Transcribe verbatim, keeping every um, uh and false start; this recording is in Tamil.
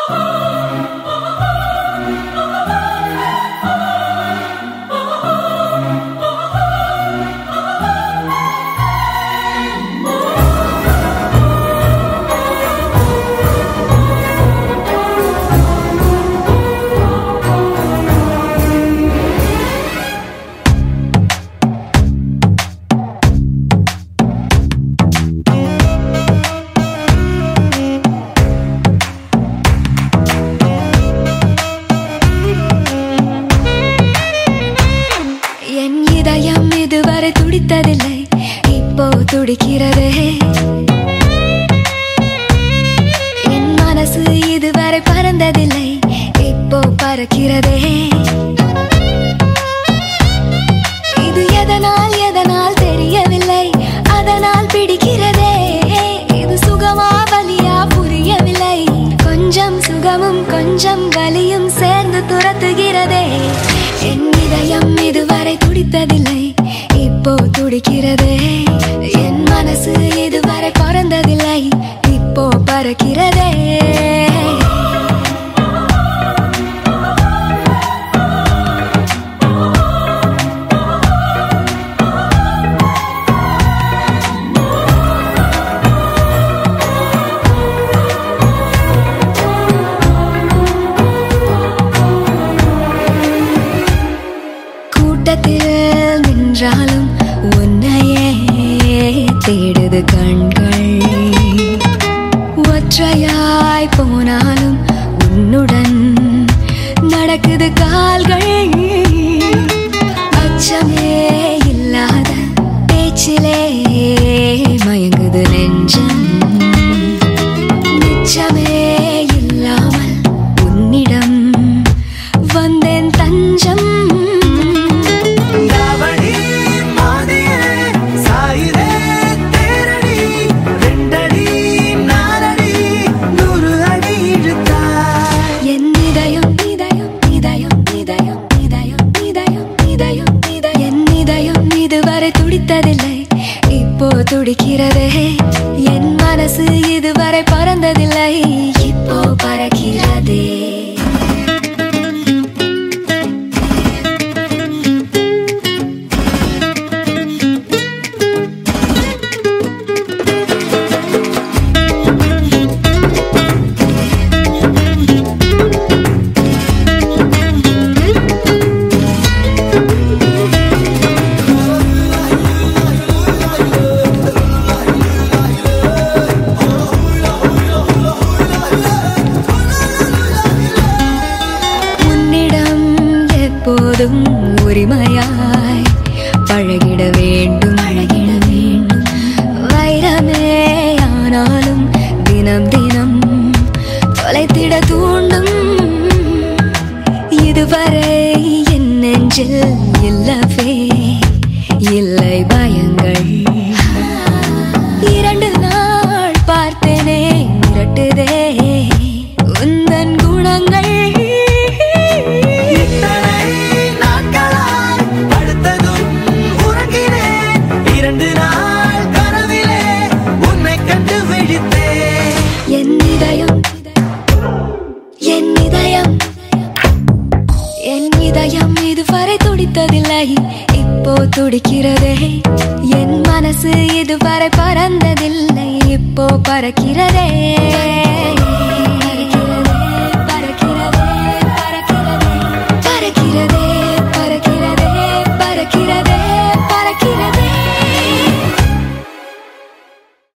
துடித்ததில்லை, இப்போ துடிக்கிறதே. என் மனசு இதுவரை பறந்ததில்லை, இப்போ பறக்கிறதே. இது எதனால் எதனால் தெரியவில்லை, அதனால் பிடிக்கிறதே. இது சுகமா வலியா புரியவில்லை, கொஞ்சம் சுகமும் கொஞ்சம் வலியும் சேர்ந்து துரத்துகிறதே. என் இதயம் இதுவரை துடித்ததில்லை, இப்போ துடிக்கிறதே. என் மனசு இதுவரை பறந்ததில்லை, இப்போ பறக்கிறதே. கூட்டத்தில் நின்றாலும் உன்னையே தேடுது கண்கள், ஒற்றையாய் போனாலும் உன்னுடன் நடக்குது கால்கள். அச்சமே இல்லாத பேச்சிலே மயங்குது நெஞ்சம், நிச்சமே இல்லாமல் உன்னிடம் வந்தேன் தஞ்சம். துடித்ததில்லை, இப்போ துடிக்கிறதே. என் மனசு இதுவரை பறந்ததில்லை, இப்போ பறக்கிறதே. எப்போதும் உரிமையாய் பழகிட வேண்டும், பழகிட வேண்டும். வைரமே ஆனாலும் தினம் தினம் தொலைத்திட தூண்டும். இதுவரை என் நெஞ்சில் இல்லவே இல்லை பயங்கள். இரண்டு நாள் பார்த்தேனே மிரட்டுதே உந்தன் குணங்கள். என் இதயம் என் இதயம் என் இதயம் இதுவரை துடித்ததில்லை, இப்போ துடிக்கிறதே. என் மனசு இதுவரை பறந்ததில்லை, இப்போ பறக்கிறதே.